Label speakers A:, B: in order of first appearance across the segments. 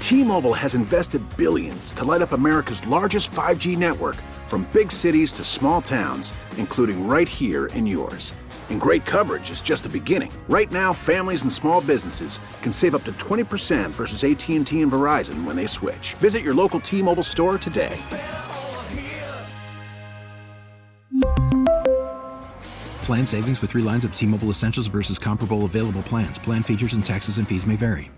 A: T-Mobile has invested billions to light up America's largest 5G network, from big cities to small towns, including right here in yours. And great coverage is just the beginning. Right now, families and small businesses can save up to 20% versus AT&T and Verizon when they switch. Visit your local T-Mobile store today.
B: Plan savings with 3 lines of T-Mobile Essentials versus comparable available plans. Plan features and taxes and fees may vary.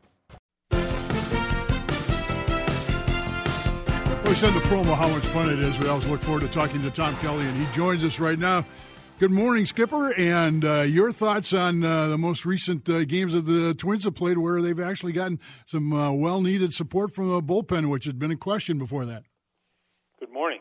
C: We said the promo how much fun it is. We always look forward to talking to Tom Kelly, and he joins us right now. Good morning, Skipper, and your thoughts on the most recent games of the Twins have played, where they've actually gotten some well-needed support from the bullpen, which had been in question before that.
D: Good morning.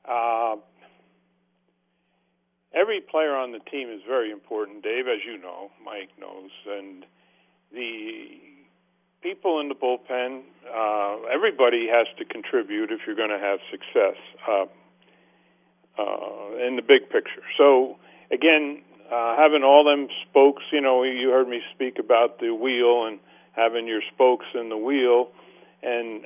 D: Every player on the team is very important, Dave, as you know, Mike knows, and the people in the bullpen, everybody has to contribute if you're going to have success in the big picture. So, again, having all them spokes, you heard me speak about the wheel and having your spokes in the wheel, and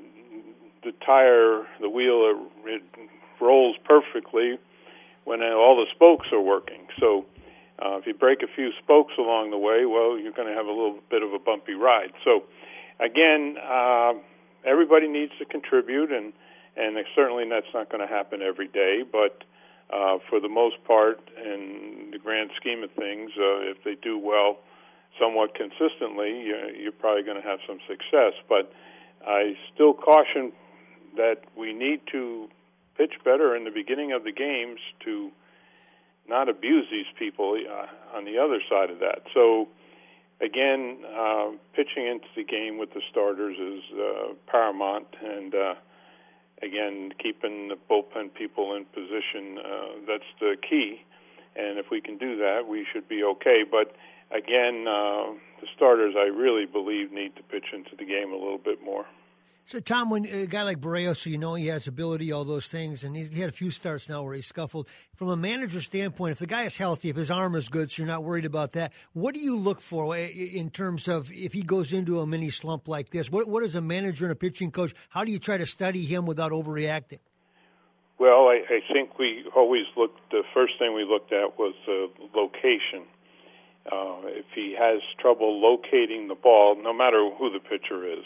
D: the wheel, it rolls perfectly when all the spokes are working. So if you break a few spokes along the way, well, you're going to have a little bit of a bumpy ride. So, again, everybody needs to contribute, and certainly that's not going to happen every day. But for the most part, in the grand scheme of things, if they do well somewhat consistently, you're probably going to have some success. But I still caution that we need to pitch better in the beginning of the games to not abuse these people on the other side of that. So, again, pitching into the game with the starters is paramount, and again, keeping the bullpen people in position, that's the key. And if we can do that, we should be okay. But, again, the starters, I really believe, need to pitch into the game a little bit more.
E: So, Tom, when a guy like Barrios, so he has ability, all those things, and he had a few starts now where he scuffled. From a manager standpoint, if the guy is healthy, if his arm is good, so you're not worried about that, what do you look for in terms of if he goes into a mini slump like this? What is a manager and a pitching coach, how do you try to study him without overreacting?
D: Well, I think we always the first thing we looked at was location. If he has trouble locating the ball, no matter who the pitcher is,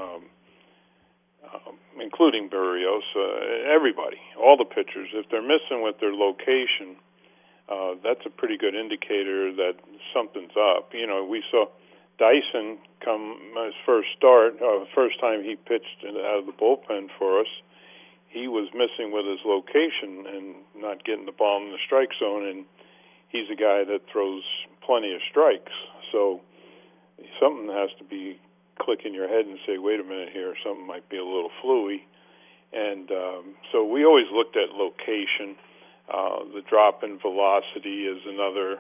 D: including Barrios, everybody, all the pitchers, if they're missing with their location, that's a pretty good indicator that something's up. We saw Dyson come his first start, first time he pitched out of the bullpen for us, he was missing with his location and not getting the ball in the strike zone, and he's a guy that throws plenty of strikes. So something has to be click in your head and say, wait a minute here, something might be a little fluey. And so we always looked at location. The drop in velocity is another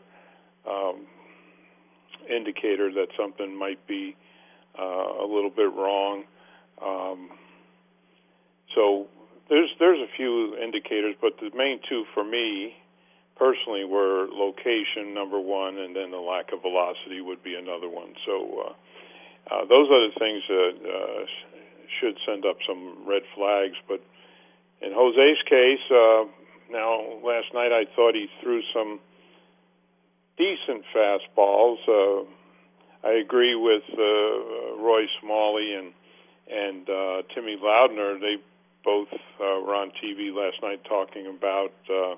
D: indicator that something might be a little bit wrong. So there's a few indicators, but the main two for me personally were location, number one, and then the lack of velocity would be another one. So those are the things that should send up some red flags. But in Jose's case, now last night I thought he threw some decent fastballs. I agree with Roy Smalley and Timmy Loudner. They both were on TV last night talking about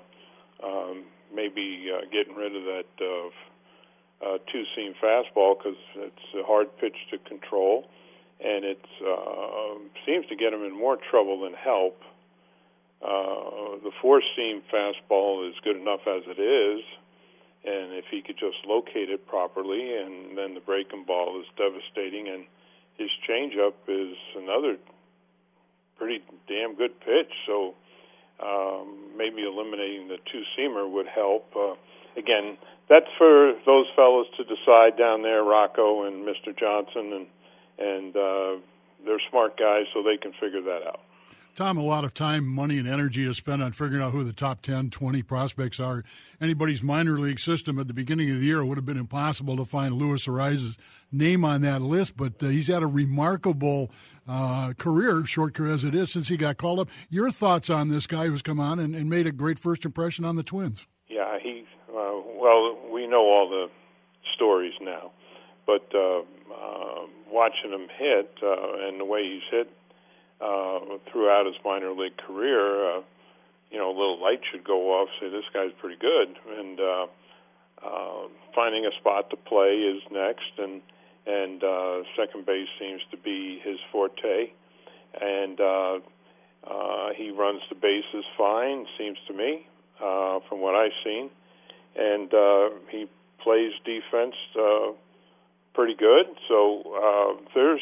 D: maybe getting rid of that two-seam fastball because it's a hard pitch to control, and it seems to get him in more trouble than help. The four-seam fastball is good enough as it is, and if he could just locate it properly, and then the breaking ball is devastating, and his changeup is another pretty damn good pitch, so maybe eliminating the two-seamer would help. Again, that's for those fellows to decide down there, Rocco and Mr. Johnson, and they're smart guys, so they can figure that out.
C: Tom, a lot of time, money, and energy is spent on figuring out who the top 10, 20 prospects are. Anybody's minor league system at the beginning of the year, it would have been impossible to find Luis Arraez's name on that list, but he's had a remarkable career, short career as it is, since he got called up. Your thoughts on this guy who's come on and made a great first impression on the Twins?
D: Yeah, well, we know all the stories now, but watching him hit and the way he's hit throughout his minor league career, a little light should go off, say this guy's pretty good, and finding a spot to play is next, and second base seems to be his forte, and he runs the bases fine, seems to me, from what I've seen, and he plays defense pretty good, so there's,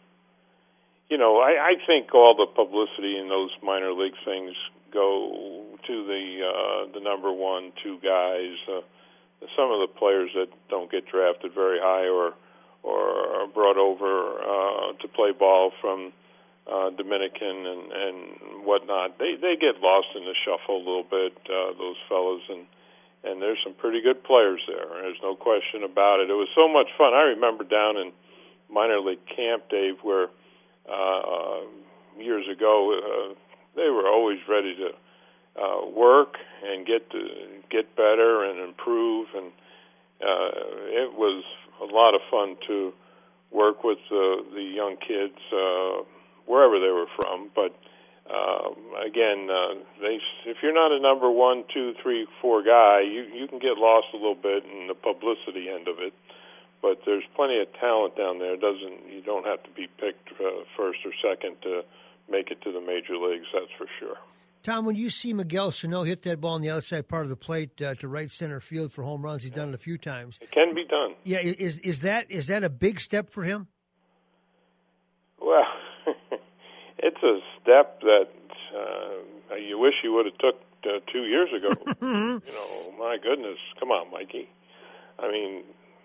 D: I think all the publicity in those minor league things go to the number 1, 2 guys, some of the players that don't get drafted very high or are brought over to play ball from Dominican and whatnot. They get lost in the shuffle a little bit, those fellas, and there's some pretty good players there. There's no question about it. It was so much fun. I remember down in minor league camp, Dave, where years ago they were always ready to work and get better and improve, and it was a lot of fun to work with the young kids wherever they were from. But again, if you're not a number 1, 2, 3, 4 guy, you can get lost a little bit in the publicity end of it. But there's plenty of talent down there. You don't have to be picked first or second to make it to the major leagues, that's for sure.
E: Tom, when you see Miguel Sano hit that ball on the outside part of the plate to right center field for home runs, he's done it a few times.
D: It can be done.
E: Yeah, is that a big step for him?
D: Well, it's a step that you wish you would have took 2 years ago. My goodness, come on, Mikey. I mean,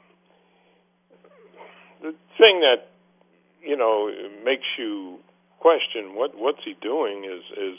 D: the thing that makes you question what's he doing is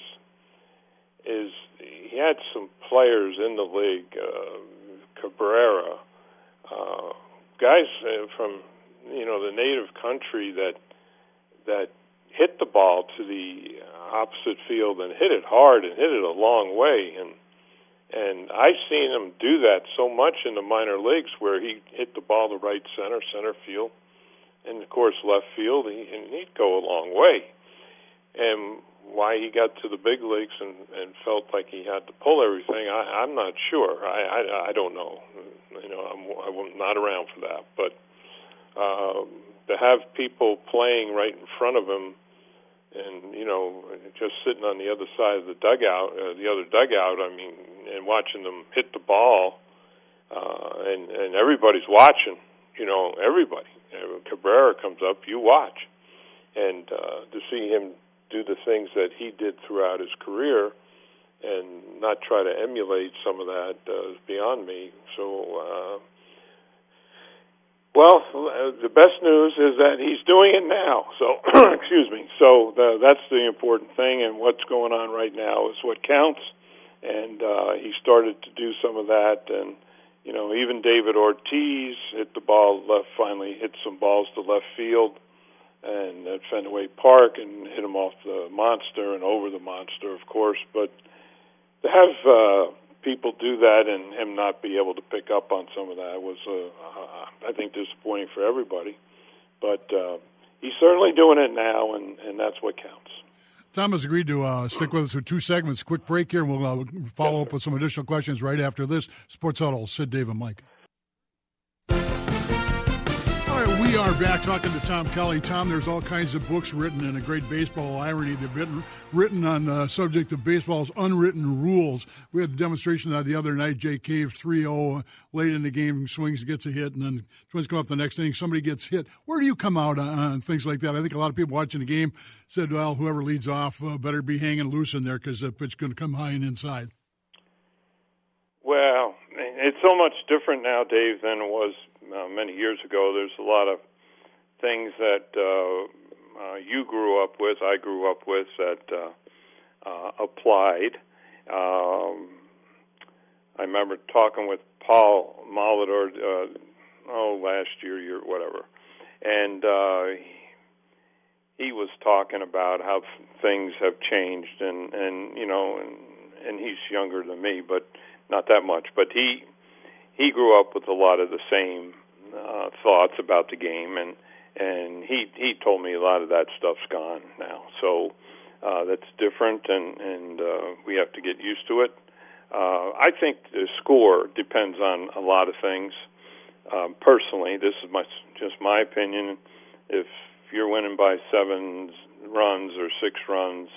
D: he had some players in the league, Cabrera, guys from the native country that hit the ball to the opposite field and hit it hard and hit it a long way, and I've seen him do that so much in the minor leagues where he hit the ball to right center field, and of course left field, and he'd go a long way. And why he got to the big leagues and felt like he had to pull everything, I'm not sure. I don't know. I'm not around for that. But to have people playing right in front of him and, just sitting on the other side of the other dugout, I mean, and watching them hit the ball, and everybody's watching, everybody. Cabrera comes up, you watch. And to see him do the things that he did throughout his career and not try to emulate some of that is beyond me. So, the best news is that he's doing it now. So, excuse me. So that's the important thing, and what's going on right now is what counts. And he started to do some of that, and even David Ortiz hit the ball left. Finally, hit some balls to left field, and at Fenway Park, and hit him off the monster and over the monster, of course. But to have people do that and him not be able to pick up on some of that was, I think, disappointing for everybody. But he's certainly doing it now, and that's what counts.
C: Tom has agreed to stick with us for 2 segments. Quick break here. We'll follow up with some additional questions right after this. Sports Huddle, Sid, Dave, and Mike. All right, we are back talking to Tom Kelly. Tom, there's all kinds of books written, and a great baseball irony. They've been written on the subject of baseball's unwritten rules. We had a demonstration the other night. Jay Cave 3-0 late in the game, swings, gets a hit, and then Twins come up the next inning, somebody gets hit. Where do you come out on things like that? I think a lot of people watching the game said, well, whoever leads off better be hanging loose in there because the pitch is going to come high and inside.
D: Well, it's so much different now, Dave, than it was many years ago. There's a lot of things that you grew up with, I grew up with, that applied. I remember talking with Paul Molitor last year, whatever, and he was talking about how things have changed, and he's younger than me, but not that much. But he grew up with a lot of the same thoughts about the game, and he told me a lot of that stuff's gone now. So that's different, and we have to get used to it. I think the score depends on a lot of things. Personally, this is just my opinion. If you're winning by 7 runs or 6 runs,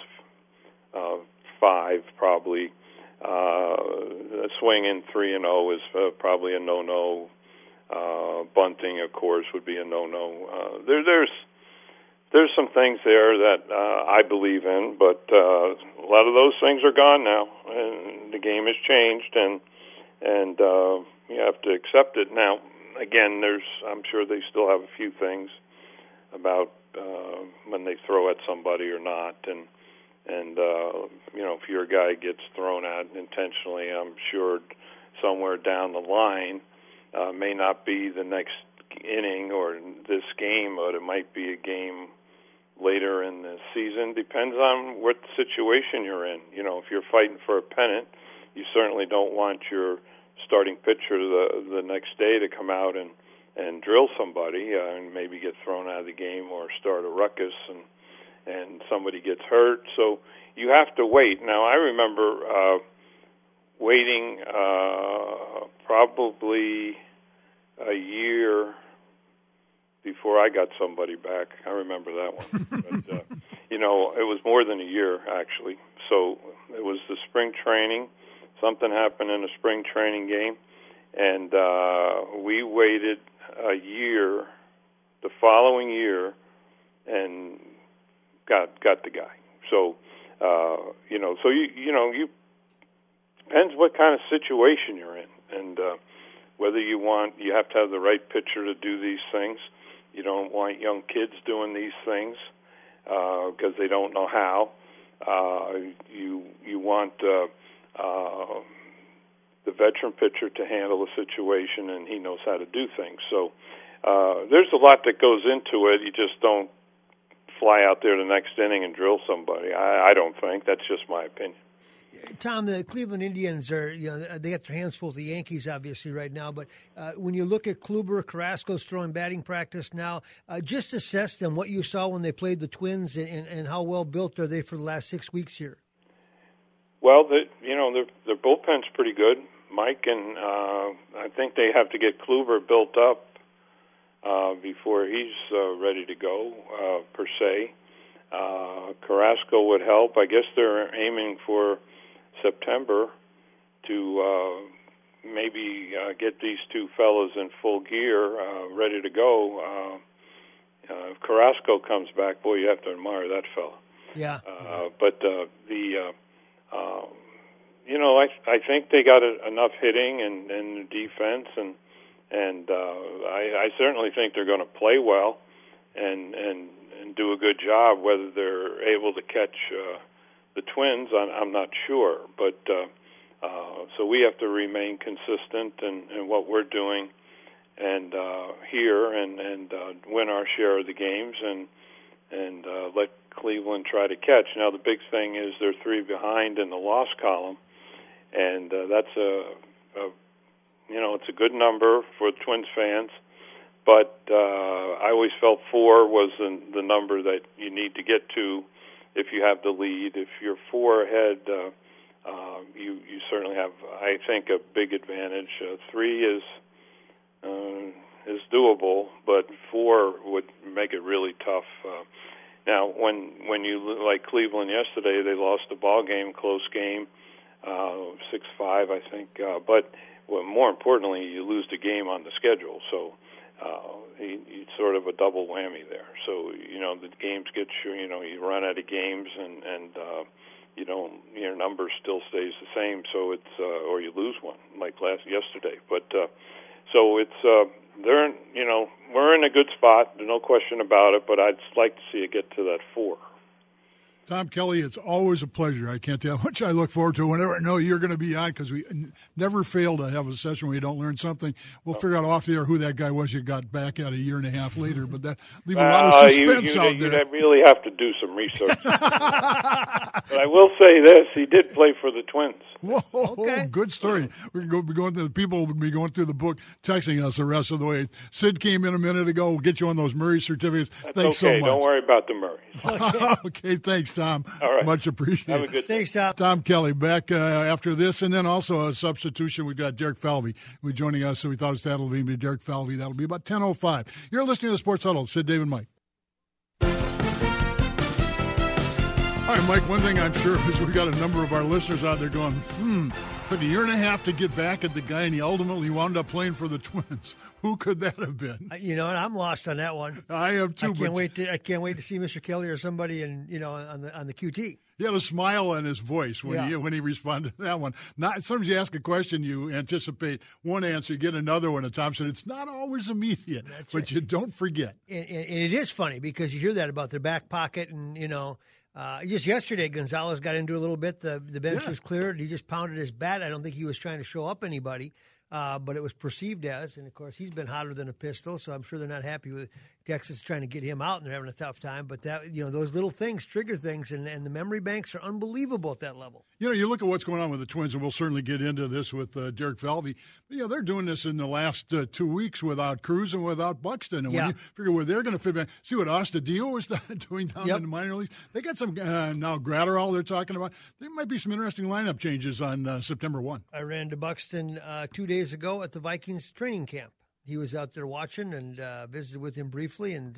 D: 5 probably, a swing in 3-0 is probably a no-no. Bunting, of course, would be a no-no. There's some things there that I believe in, but a lot of those things are gone now, and the game has changed, and you have to accept it. Now, again, I'm sure they still have a few things about when they throw at somebody or not, and if your guy gets thrown at intentionally, I'm sure somewhere down the line may not be the next inning or this game, but it might be a game later in the season. Depends on what situation you're in. If you're fighting for a pennant, you certainly don't want your starting pitcher the next day to come out and drill somebody and maybe get thrown out of the game or start a ruckus and somebody gets hurt. So you have to wait. Now, I remember waiting probably a year before I got somebody back. I remember that one. But, it was more than a year, actually. So it was the spring training. Something happened in a spring training game, and we waited a year, the following year, and got the guy. So, you depends what kind of situation you're in, and whether you have to have the right pitcher to do these things. You don't want young kids doing these things because they don't know how. You want the veteran pitcher to handle the situation, and he knows how to do things. So there's a lot that goes into it. You just don't fly out there the next inning and drill somebody. I don't think. That's just my opinion.
E: Tom, the Cleveland Indians they got their hands full with the Yankees, obviously, right now. But when you look at Kluber, Carrasco's throwing batting practice now, just assess them, what you saw when they played the Twins, and how well built are they for the last 6 weeks here?
D: Well, their bullpen's pretty good, Mike, and I think they have to get Kluber built up before he's ready to go, per se. Carrasco would help. I guess they're aiming for September to maybe get these two fellas in full gear, ready to go. If Carrasco comes back, boy, you have to admire that fella.
E: Yeah.
D: I think they got enough hitting and defense, and I certainly think they're going to play well and do a good job. Whether they're able to catch the Twins, I'm not sure. But so we have to remain consistent in what we're doing and here and win our share of the games and let Cleveland try to catch. Now the big thing is they're 3 behind in the loss column, and that's it's a good number for Twins fans. But I always felt 4 was the number that you need to get to if you have the lead. If you're 4 ahead, you certainly have, I think, a big advantage. 3 is doable, but 4 would make it really tough. Now, when you like Cleveland yesterday, they lost the ball game, close game, 6-5, I think. But more importantly, you lose the game on the schedule. So. It's sort of a double whammy there. So the games get you run out of games and your number still stays the same. So it's or you lose one like yesterday. But so it's we're in a good spot. There's no question about it. But I'd like to see it get to that 4.
C: Tom Kelly, it's always a pleasure. I can't tell how much I look forward to whenever I know you're going to be on, because we never fail to have a session where you don't learn something. We'll figure out off the air who that guy was you got back at a year and a half later, but that leaves a lot of suspense out there.
D: You really have to do some research. But I will say this, he did play for the Twins.
C: Whoa, okay. Good story. We're going to be going through, people will be going through the book, texting us the rest of the way. Sid came in a minute ago. We'll get you on those Murray certificates. Thanks so much.
D: Don't worry about the Murrays.
C: Okay, thanks, Tom.
D: All right.
C: Much appreciated.
D: Have a good day.
E: Thanks, Tom.
C: Tom Kelly back after this, and then also a substitution. We've got Derek Falvey joining us, so we thought that'll be Derek Falvey. That'll be about 10:05. You're listening to the Sports Huddle. Sid, Dave, and Mike. All right, Mike, one thing I'm sure is we've got a number of our listeners out there going, took a year and a half to get back at the guy, and he ultimately wound up playing for the Twins. Who could that have been?
E: You know, and I'm lost on that one.
C: I have too.
E: I can't wait to see Mr. Kelly or somebody on the QT.
C: He had a smile on his voice when he responded to that one. Not sometimes you ask a question, you anticipate one answer, you get another one. And Tom said it's not always immediate, but you don't forget.
E: And it is funny because you hear that about their back pocket, and just yesterday, Gonzalez got into a little bit. The bench was cleared. He just pounded his bat. I don't think he was trying to show up anybody, but it was perceived as. And, of course, he's been hotter than a pistol, so I'm sure they're not happy with Texas trying to get him out, and they're having a tough time. But that, those little things trigger things, and the memory banks are unbelievable at that level. You
C: look at what's going on with the Twins, and we'll certainly get into this with Derek Falvey. They're doing this in the last 2 weeks without Cruz and without Buxton. And when you figure where they're going to fit back, see what Astudillo is doing down in the minor leagues. They got some now Gratterall they're talking about. There might be some interesting lineup changes on September 1.
E: I ran into Buxton 2 days ago at the Vikings training camp. He was out there watching and visited with him briefly. And,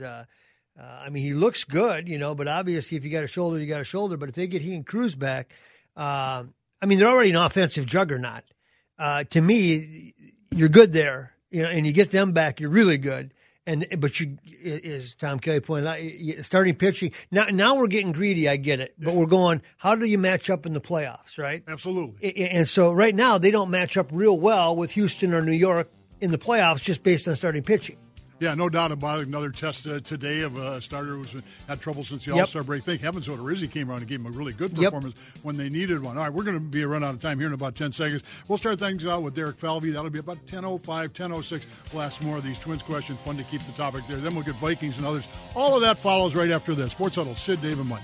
E: he looks good, but obviously if you got a shoulder, you got a shoulder. But if they get he and Cruz back, they're already an offensive juggernaut. To me, you're good there, and you get them back, you're really good. But as Tom Kelly pointed out, starting pitching. Now we're getting greedy, I get it. But we're going, how do you match up in the playoffs, right?
C: Absolutely.
E: And so right now they don't match up real well with Houston or New York in the playoffs just based on starting pitching.
C: Yeah, no doubt about it. Another test today of a starter who's had trouble since the All-Star break. Thank heavens Odorizzi came around and gave him a really good performance when they needed one. All right, we're going to be run out of time here in about 10 seconds. We'll start things out with Derek Falvey. That'll be about 10:05, 10:06. We'll ask more of these Twins questions. Fun to keep the topic there. Then we'll get Vikings and others. All of that follows right after this. Sports Huddle, Sid, Dave, and Mike.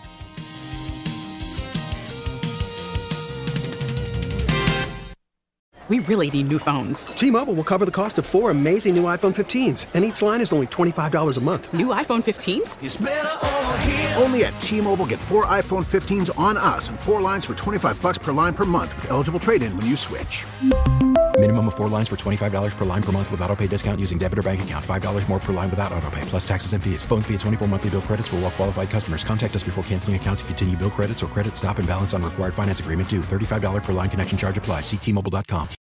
F: We really need new phones.
G: T-Mobile will cover the cost of 4 amazing new iPhone 15s, and each line is only $25 a month.
F: New iPhone 15s?
A: It's better over here. Only at T-Mobile, get 4 iPhone 15s on us and 4 lines for $25 per line per month with eligible trade-in when you switch.
B: Minimum of 4 lines for $25 per line per month with autopay discount using debit or bank account. $5 more per line without autopay, plus taxes and fees. Phone fee at 24 monthly bill credits for well-qualified customers. Contact us before canceling account to continue bill credits or credit stop and balance on required finance agreement due. $35 per line connection charge applies. See T-Mobile.com.